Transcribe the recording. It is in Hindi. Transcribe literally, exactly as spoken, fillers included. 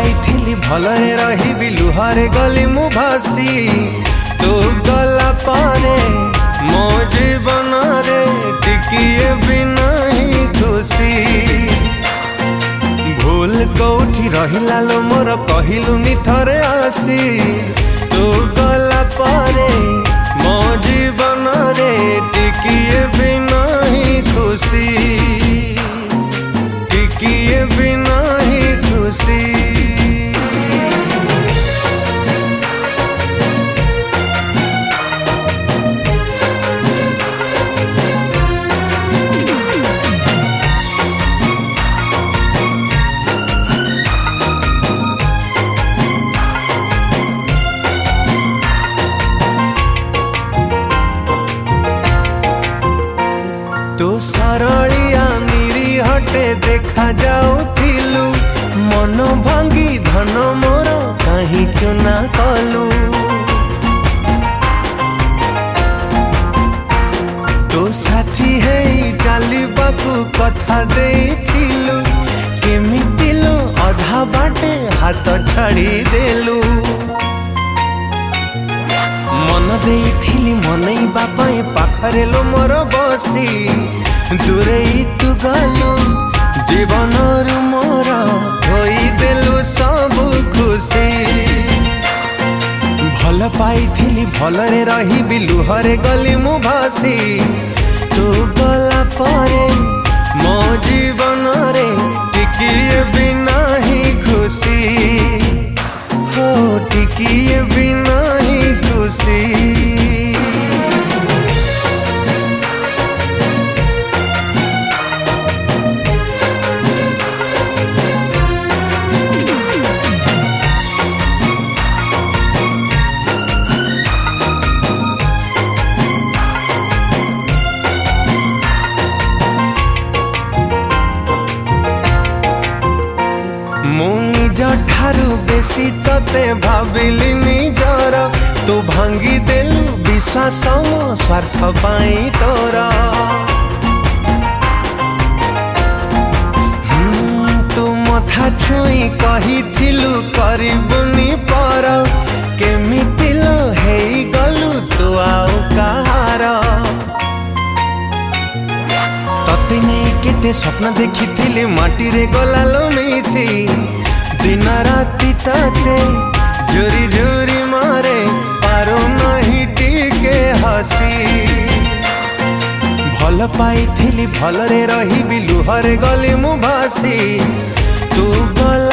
पाइथिली भलरे रहिबी लुहरे गली मु भासी तू गला पारे मो जीवन रे टिकिए भी नहीं खुशी भूल कौठी रहिला लो मोर कहिलु नि थरे आसी तू गला पारे मो जीवन रे टिकिए भी नहीं खुशी टिकिए भी नहीं खुशी तो सरलिया निरी हटे देखा जाऊथिलु मन भांगी धन मोर कहीं चुना कलु तो साथी है चलबाकू कथा देथिलु केमिति लो अधा बाटे हाथ छाड़ी देलु मन देइथिली मनई बापाई पाखरे लो मोर बसी दूरे तू गलु जीवन रु मोर धोई देलु सब खुशी भल पाइथिली भलरे रहिबी लुहरे गली मु भासी तू गला परे मो जीवन रे टिकिए भी नहीं खुशी हो टिकिए भी नहीं खुशी ठारू बेसी तते भाविली निजर तू भांगी देलु विश्वास स्वार्थ पाई तोरा तू मथा छुई कहिथिलु करिबुनी पर केमिति लो हेई गलु तू आउ कहार तते नहीं केते स्वप्न देखिथिली माटी रे गलालो मिसी दिन राति ताते झुरी झुरी मारे पारो नहीं टिके हसी भल पाइथिली भलरे रहिबी लुहरे गली मु भासी तू गल